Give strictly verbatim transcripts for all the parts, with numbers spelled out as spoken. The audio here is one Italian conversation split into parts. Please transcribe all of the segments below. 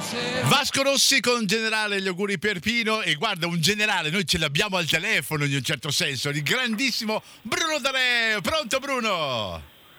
Vasco Rossi con Generale, gli auguri per Pino. E guarda, un generale, noi ce l'abbiamo al telefono in un certo senso, il grandissimo Bruno D'Areo. Pronto Bruno?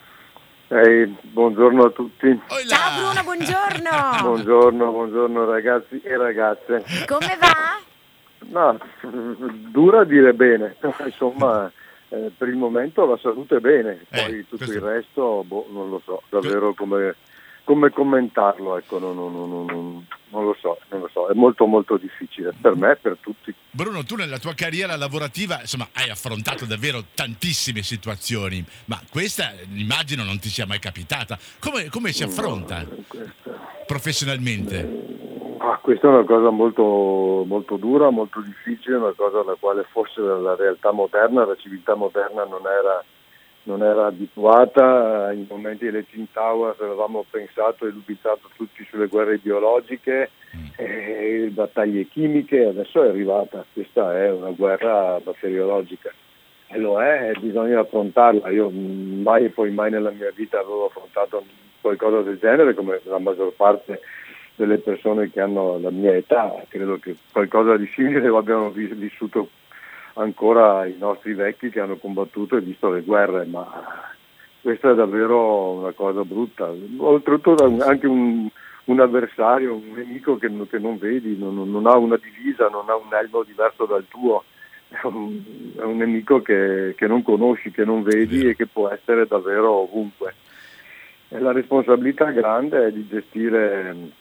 Ehi, buongiorno a tutti. Oilà. Ciao Bruno, buongiorno. Buongiorno, buongiorno ragazzi e ragazze. Come va? No, dura a dire bene, insomma eh, per il momento la salute è bene, poi Eh, tutto questo- il resto boh, non lo so davvero come, come commentarlo, ecco, non, non- non- non- non lo so, non lo so, è molto molto difficile per me e per tutti. Bruno, tu nella tua carriera lavorativa, insomma, hai affrontato davvero tantissime situazioni, ma questa immagino non ti sia mai capitata. Come, come si affronta No, questa- professionalmente? Ah, questa è una cosa molto, molto dura, molto difficile, una cosa alla quale forse la realtà moderna, la civiltà moderna non era, non era abituata. Ai momenti delle Twin Towers avevamo pensato e dubitato tutti sulle guerre biologiche, e battaglie chimiche, adesso è arrivata, questa è una guerra batteriologica. E lo è, e bisogna affrontarla. Io mai e poi mai nella mia vita avevo affrontato qualcosa del genere, come la maggior parte delle persone che hanno la mia età. Credo che qualcosa di simile lo abbiano vis- vissuto ancora i nostri vecchi che hanno combattuto e visto le guerre, ma questa è davvero una cosa brutta. Oltretutto anche un, un avversario, un nemico che, che non vedi, non, non ha una divisa, non ha un elmo diverso dal tuo, è un, è un nemico che, che non conosci, che non vedi e che può essere davvero ovunque. E la responsabilità grande è di gestire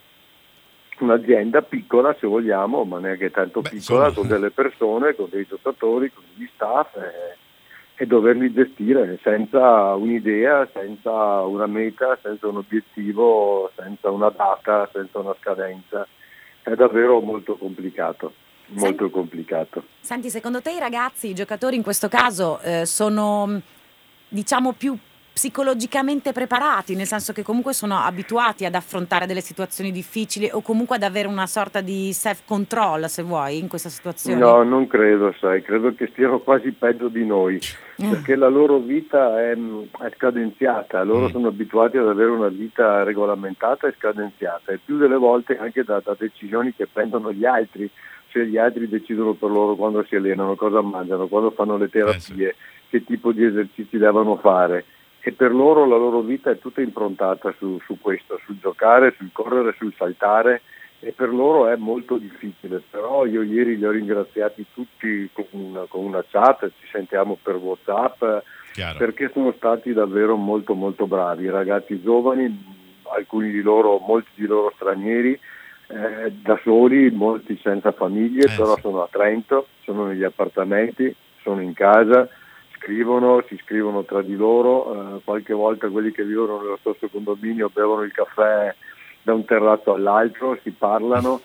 un'azienda piccola, se vogliamo, ma neanche tanto Beh, piccola, insomma. con delle persone, con dei giocatori, con degli staff e, e doverli gestire senza un'idea, senza una meta, senza un obiettivo, senza una data, senza una scadenza. È davvero molto complicato, molto Senti- complicato. Senti, secondo te i ragazzi, i giocatori in questo caso, eh, sono, mh, diciamo, più psicologicamente preparati, nel senso che comunque sono abituati ad affrontare delle situazioni difficili o comunque ad avere una sorta di self-control, se vuoi, in questa situazione? No, non credo, sai, credo che stiano quasi peggio di noi, perché la loro vita è, è scadenziata, loro Mm. sono abituati ad avere una vita regolamentata e scadenziata, e più delle volte anche da, da decisioni che prendono gli altri, cioè gli altri decidono per loro quando si allenano, cosa mangiano, quando fanno le terapie, che tipo di esercizi devono fare. E per loro la loro vita è tutta improntata su, su questo, sul giocare, sul correre, sul saltare, e per loro è molto difficile. Però io ieri li ho ringraziati tutti con una, con una chat, ci sentiamo per WhatsApp, Chiaro. perché sono stati davvero molto molto bravi, ragazzi giovani, alcuni di loro, molti di loro stranieri, eh, da soli, molti senza famiglie, Eh, però sì. sono a Trento, sono negli appartamenti, sono in casa, scrivono, si scrivono tra di loro, eh, qualche volta quelli che vivono nello stesso condominio bevono il caffè da un terrazzo all'altro, si parlano,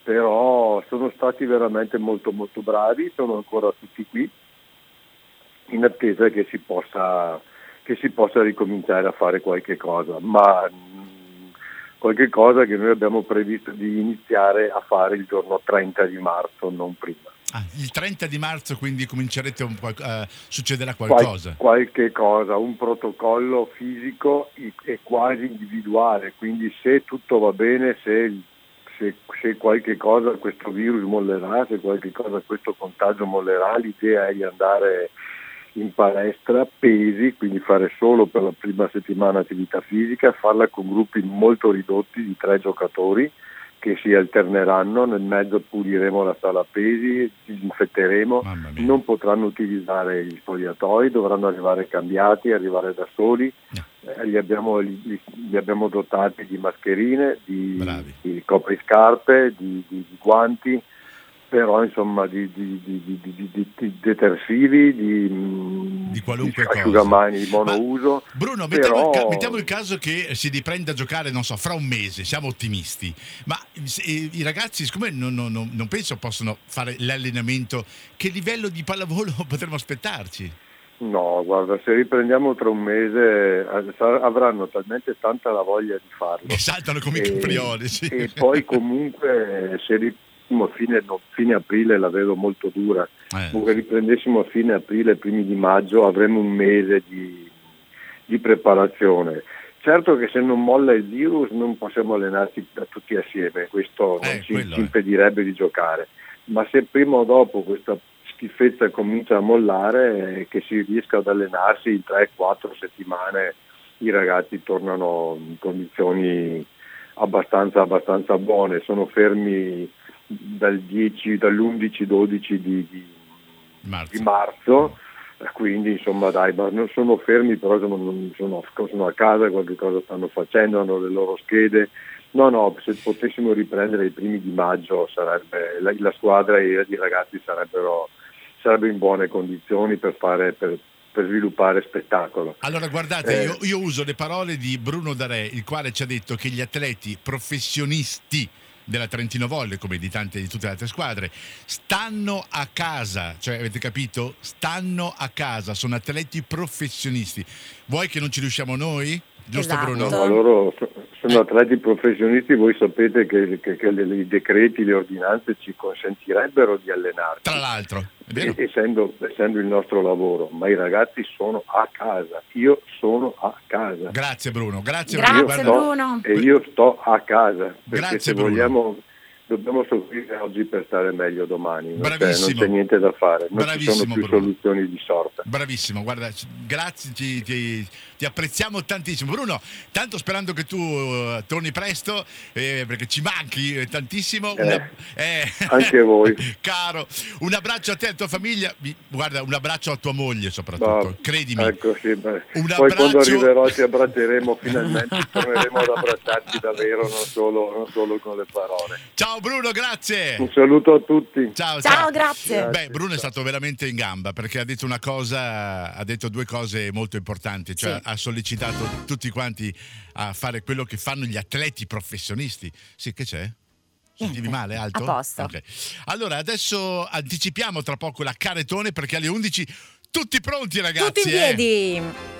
però sono stati veramente molto molto bravi, sono ancora tutti qui in attesa che si possa, che si possa ricominciare a fare qualche cosa, ma mh, qualche cosa che noi abbiamo previsto di iniziare a fare il giorno trenta di marzo, non prima. Ah, il trenta di marzo quindi comincerete un po', eh, succederà Qual- qualcosa. qualche cosa, un protocollo fisico i- e quasi individuale, quindi se tutto va bene, se, se, se qualche cosa questo virus mollerà, se qualche cosa questo contagio mollerà, l'idea è di andare in palestra, pesi, quindi fare solo per la prima settimana attività fisica, farla con gruppi molto ridotti di tre giocatori che si alterneranno, nel mezzo puliremo la sala pesi, disinfetteremo, Mamma mia. non potranno utilizzare gli spogliatoi, dovranno arrivare cambiati, arrivare da soli, eh, li, abbiamo, li, li abbiamo dotati di mascherine, di, Bravi. di copriscarpe, di, di, di guanti, però insomma di, di, di, di, di, di, di- di detersivi, di, mm, Di qualunque di cosa. asciugamani di Ma, monouso. Bruno, mettiamo, il però- ca- mettiamo il caso che si riprenda a giocare, non so, fra un mese, siamo ottimisti, ma se- i, i ragazzi, siccome non, non- non- non penso possono fare l'allenamento, che livello di pallavolo potremmo aspettarci? No, guarda, se riprendiamo tra un mese eh, sar- avranno talmente tanta la voglia di farlo. Che saltano come i E- caprioli, sì. E poi comunque eh, se riprendessimo a fine, no, fine aprile la vedo molto dura, Eh. comunque riprendessimo a fine aprile, primi di maggio, avremo un mese di, di preparazione. certo che se non molla il virus non possiamo allenarci da tutti assieme, questo Eh, non ci, quello ci è. impedirebbe di giocare, ma se prima o dopo questa schifezza comincia a mollare, eh, che si riesca ad allenarsi in tre quattro settimane, i ragazzi tornano in condizioni abbastanza, abbastanza buone, sono fermi dal dieci, dall'undici dodici di, di, Marzo. di marzo, quindi insomma dai, ma non sono fermi, però sono, non sono, sono a casa, qualche cosa stanno facendo, hanno le loro schede. No, no, se potessimo riprendere i primi di maggio sarebbe, la, la squadra e i ragazzi sarebbero, sarebbero in buone condizioni per fare, per, per sviluppare spettacolo. Allora guardate, Eh. io, io uso le parole di Bruno Darè, il quale ci ha detto che gli atleti professionisti della Trentino Volley, come di tante di tutte le altre squadre, stanno a casa, cioè avete capito? Stanno a casa, sono atleti professionisti. Vuoi che non ci riusciamo noi? Giusto Esatto. Bruno? No, loro so- sono atleti professionisti, voi sapete che, che- che le- i decreti, le ordinanze ci consentirebbero di allenarci, Tra l'altro, è vero? e- essendo, essendo il nostro lavoro, ma i ragazzi sono a casa, io sono a casa. Grazie Bruno, grazie Grazie, Bruno. Io Guarda, sto- Bruno. E io sto a casa, perché Grazie, se Bruno. vogliamo dobbiamo soffrire oggi per stare meglio domani, non c'è, non Bravissimo. c'è niente da fare, non ci Bravissimo, sono più Bruno. soluzioni di sorta. Bravissimo, guarda, c- grazie, ti, ti- ti apprezziamo tantissimo. Bruno, tanto sperando che tu eh, torni presto, eh, perché ci manchi eh, tantissimo. Eh, Una- eh, anche voi. Caro, un abbraccio a te e alla tua famiglia. Mi- Guarda, un abbraccio a tua moglie soprattutto, No, credimi. ecco, sì, beh. Un Poi quando abbraccio- arriverò ci abbracceremo finalmente, torneremo ad abbracciarci davvero, non solo, non solo con le parole. Ciao Bruno, grazie. Un saluto a tutti. Ciao, Ciao, grazie. Beh, Grazie, Bruno è ciao. stato veramente in gamba perché ha detto una cosa, ha detto due cose molto importanti, cioè Sì. ha sollecitato tutti quanti a fare quello che fanno gli atleti professionisti. Sì, che c'è? Sentivi Niente, male, alto? a posto. Ok. Allora, adesso anticipiamo tra poco la Caretone perché alle undici tutti pronti ragazzi. Tutti in eh? piedi.